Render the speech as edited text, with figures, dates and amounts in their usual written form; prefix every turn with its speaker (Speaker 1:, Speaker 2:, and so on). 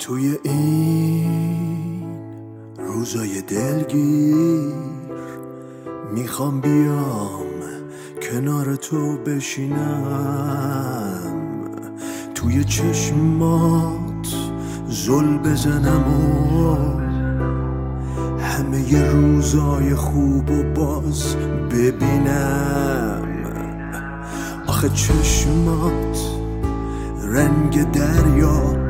Speaker 1: توی این روزای دلگیر میخوام بیام کنار تو بشینم، توی چشمات زل بزنم و همه ی روزای خوب و باز ببینم. آخه چشمات رنگ دریا